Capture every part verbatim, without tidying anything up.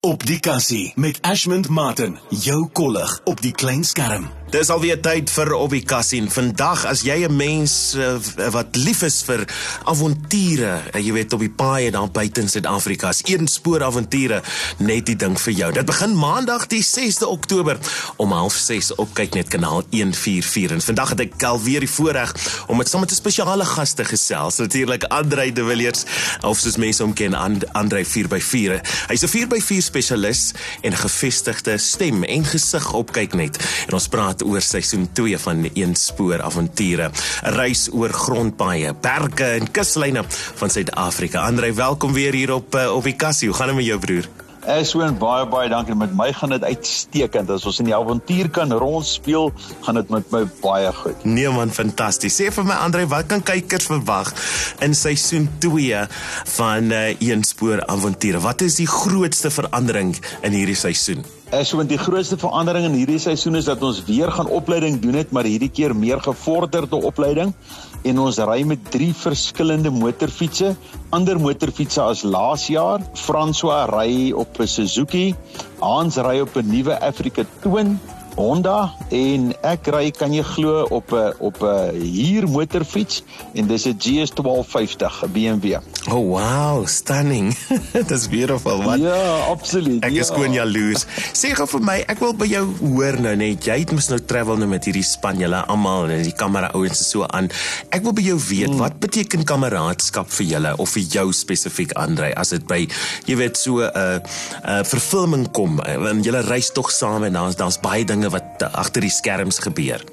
Op die kassie met Ashmond Martin, jou kollig op die klein skerm. Dis alweer tyd vir Op die Kassie. En vandag, as jy 'n mens uh, wat lief is vir avonture, uh, jy weet op die paaie daar buite in Suid-Afrika, is een spoor avonture net die ding vir jou. Dit begin maandag die sesde Oktober om half ses op Kyknet kanaal honderd vyf vir vier. En vandag het ek alweer die voorreg om met saam met 'n spesiale gas te gesels. Natuurlik Andrei de Villiers, of soos mense hom ken, And, Andrei vier by vier. Hy's 'n vier by vier spesialis en gevestigde stem en gesig op Kyknet. En ons praat oor seisoen twee van Een Spoor Avonture. 'n Reis oor grondpaaie, berge en kuslyne van Suid-Afrika. Andrei, welkom weer hier op uh, op die kassie. Hoe gaan dit met jou, broer? Ashwin, baie baie dankie. Met my gaan dit uitstekend. As ons in die avontuur kan rondspeel, gaan dit met my baie goed. Nee man, fantasties. Sê vir my Andrei, wat kan kykers verwag in seisoen twee van uh, Een Spoor Avonture? Wat is die grootste verandering in hierdie seisoen? Ashwin, die grootste verandering in hierdie seisoen is dat ons weer gaan opleiding doen het, maar hierdie keer meer gevorderde opleiding. En ons ry met drie verskillende motorfietsse, ander motorfietsse as laas jaar. François ry op 'n Suzuki, Hans ry op 'n nuwe Africa Twin Honda en ek ry, kan jy glo, op 'n op 'n huur motorfiets en dis 'n G S twaalf vyftig, 'n B M W. Oh wow, stunning. That's beautiful, man. Ja, absoluut. Ek is ja. gewoon jaloers. Sê gou vir my, ek wil by jou hoor nou net, jy het mos nou travel nou met hierdie span, julle almal en die kamera ouens en so aan. Ek wil by jou weet, hmm. wat beteken kameraadskap vir julle of vir jou spesifiek, Andrei, as dit by, jy weet, so 'n uh, uh, verfilming kom, en julle reis tog saam en daar's daar's baie dinge wat agter die skerms gebeur.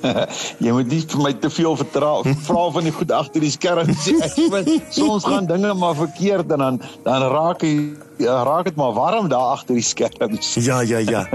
Jy moet nie vir my te veel vertra, vra van die goed agter die skerms. Soms gaan dinge maar verkeerd en dan dan raak jy Ja, raak het maar warm daar agter die skerms. Ja, ja, ja.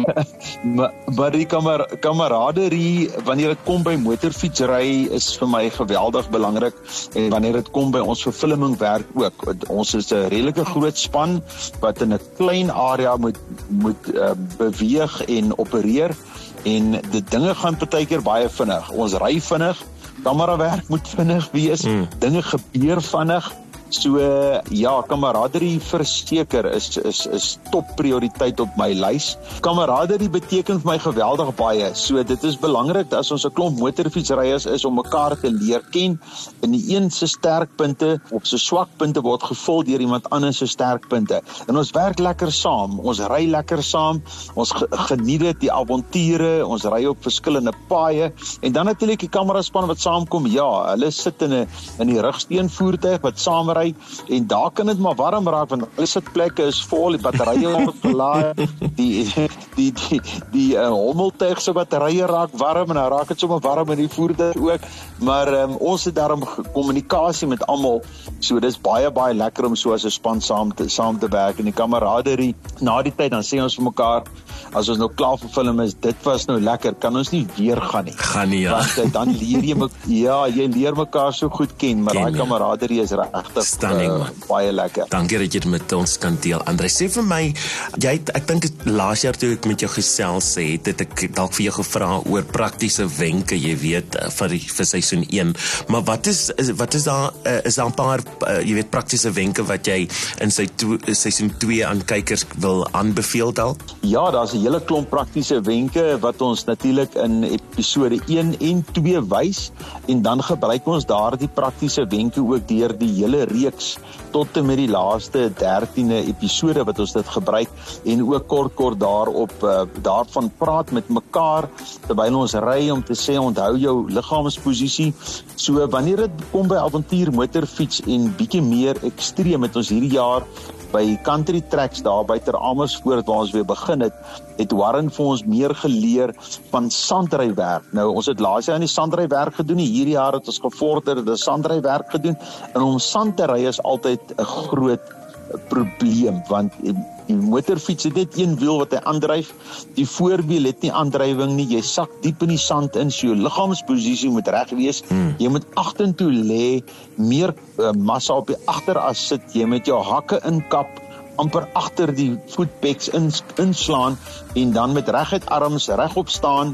maar, maar die kamer, kameraderie, wanneer dit kom by motorfietsry, is vir my geweldig belangrik. En wanneer dit kom by ons verfilming werk ook. Ons is 'n redelike groot span wat in 'n klein area moet moet uh, beweeg en opereer. En die dinge gaan partykeer baie vinnig. Ons ry vinnig, kamerawerk moet vinnig wees, mm. dinge gebeur vinnig. So ja, kameraderie verseker is is is top prioriteit op my lys. Kameraderie beteken vir my geweldig baie. So dit is belangrik as ons 'n klomp motorfietsryers is om mekaar te leer ken. En die een se sterkpunte of se swakpunte word gevul deur iemand anders se sterkpunte. En ons werk lekker saam. Ons ry lekker saam. Ons ge geniet dit, die avonture. Ons ry op verskillende paaie. En dan natuurlik die kameraspan wat saamkom. Ja, hulle sit in 'n in die rugsteunvoertuig wat saam ry. En daar kan dit maar warm raak want alle sitplekke is vol, die batterye word gelaai, die die die die uh, hommeltuig se batterye raak warm en dan raak dit sommer warm in die voertuig ook. Maar um, ons het daarom kommunikasie met almal. So dis baie baie lekker om so as 'n span saam te saam te werk en die kameraderie. Na die tyd dan sê ons vir mekaar, as ons nou klaar vir film is, dit was nou lekker, kan ons nie weer gaan nie. Gaan nie, ja. Want dan leer jy mekaar, ja, jy leer mekaar so goed ken, maar daai kameraderie is regtig Stunning, uh, baie lekker. Dankie dat jy dit met ons kan deel. Andrei, sê vir my, jy het, ek dink laas jaar toe ek met jou gesels het, het ek dalk vir jou gevra oor praktiese wenke, jy weet, vir die, vir seisoen een. Maar wat is is wat is daar uh, is daar 'n paar uh, jy weet praktiese wenke wat jy in sy to, seisoen twee aan kykers wil aanbeveel dalk? Ja, daar's 'n hele klomp praktiese wenke wat ons natuurlik in episode een en twee wys en dan gebruik ons daardie praktiese wenke ook deur die hele reeks tot en met die laaste dertiende episode wat ons dit gebruik en ook kort kort daarop uh, daarvan praat met mekaar terwyl ons ry om te sê onthou jou liggaamsposisie. So wanneer dit kom by avontuur motorfiets en bietjie meer ekstreem het ons hierdie jaar by country tracks daar by Ter Amersfoort waar ons weer begin het, het Warren vir ons meer geleer van sandrywerk. Nou, ons het laas jaar aan die sandrywerk gedoen, hierdie jaar het ons gevorderde sandrywerk gedoen, en om sand te ry is altyd 'n groot probleem, want die motorfiets het net een wiel wat hy aandryf, die voorwiel het nie aandrywing nie, jy sak diep in die sand in, so jou liggaamsposisie moet reg wees, hmm. jy moet agtertoe lê, meer uh, massa op die agteras sit, jy moet jou hakke inkap, amper agter die voetpeks ins, inslaan, en dan met reguit arms regop staan,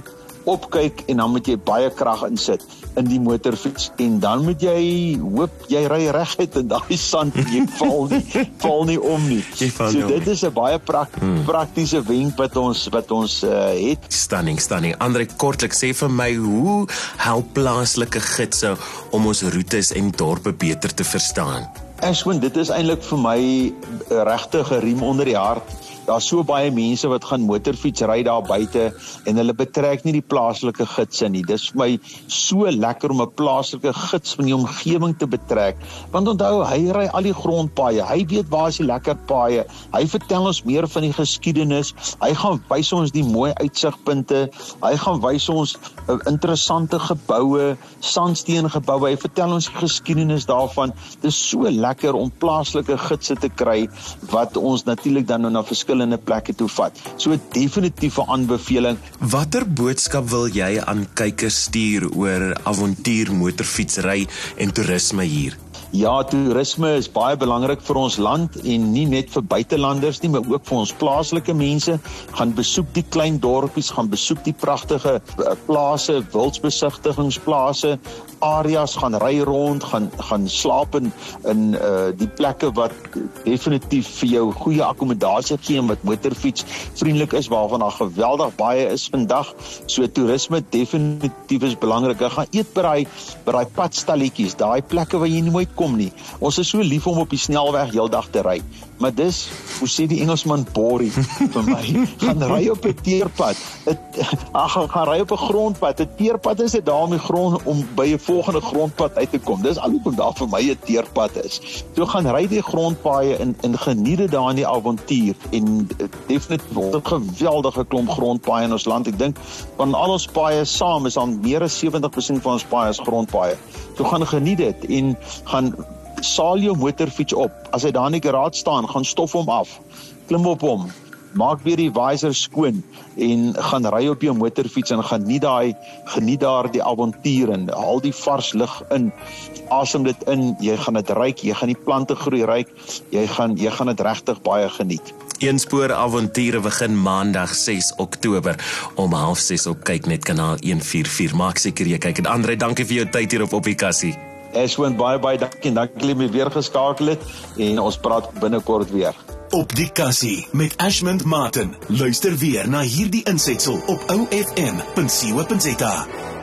opkyk en dan moet jy baie krag insit in die motorfiets en dan moet jy hoop jy ry reguit in daai sand en jy val nie val nie om nie. So dit is 'n baie prak, hmm. praktiese wenk wat ons wat ons uh, het. Stunning, stunning. Andre, kortlik sê vir my, hoe help plaaslike gidse om ons roetes en dorpe beter te verstaan? Ashwin, dit is eintlik vir my 'n regte riem onder die hart. Daar's so baie mense wat gaan motorfiets ry daar buite en hulle betrek nie die plaaslike gidse nie. Dis vir my so lekker om 'n plaaslike gids van die omgewing te betrek. Want onthou, hy ry al die grondpaaie. Hy weet waar is die lekker paaie. Hy vertel ons meer van die geskiedenis. Hy gaan wys ons die mooi uitsigpunte. Hy gaan wys ons uh, interessante geboue, sandsteengeboue. Hy vertel ons die geskiedenis daarvan. Dis so lekker om plaaslike gidse te kry wat ons natuurlik dan nou na verskillende in 'n plekke toe vat. So 'n definitiewe aanbeveling. Watter boodskap wil jy aan kykers stuur oor avontuur, motorfietsry en toerisme hier? Ja, toerisme is baie belangrik vir ons land en nie net vir buitelanders nie, maar ook vir ons plaaslike mense. Gaan besoek die klein dorpies, gaan besoek die pragtige plase, wildsbesigtigingsplase, areas, gaan ry rond, gaan gaan slaap in in uh, die plekke wat definitief vir jou goeie akkommodasie gee en wat motorfiets vriendelik is, waarvan daar geweldig baie is vandag. So toerisme definitief is belangrik. Gaan eet by daai by daai padstalletjies, daai plekke waar jy nie nooit kom nie. Ons is so lief om op die snelweg heeldag te ry. Maar dis, hoe sê die Engelsman, boring vir my. Gaan ry op 'n teerpad. Ag, gaan, gaan ry op 'n grondpad. 'n Teerpad is dit daar om die grond om by 'n volgende grondpad uit te kom. Dis al wat daar vir my 'n teerpad is. So gaan ry die grondpaaie en en geniet dit daar in die avontuur en definitief 'n geweldige klomp grondpaaie in ons land. Ek dink van al ons paaie saam is dan meer as seventy percent van ons paaie is grondpaaie. So gaan geniet dit en gaan saal jou motorfiets op. As hy daar in die garage staan, gaan stof hom af. Klim op hom. Maak weer die visor skoon en gaan ry op jou motorfiets en geniet daai geniet daar die avontuur en haal die vars lug in. Asem dit in. Jy gaan dit ruik, jy gaan die plante groei ruik. Jy gaan jy gaan dit regtig baie geniet. Eenspoor avonture begin maandag ses Oktober om half ses op Kyknet kanaal one forty-four. Maak seker jy kyk. En Andre, dankie vir jou tyd hier op Op die Kassie. Ashwin, baie baie dankie en dankie dat jy my weer geskakel het en ons praat binnekort weer. Op die Kassie met Ashmond Martin. Luister weer na hierdie insetsel op o f m punt co punt za.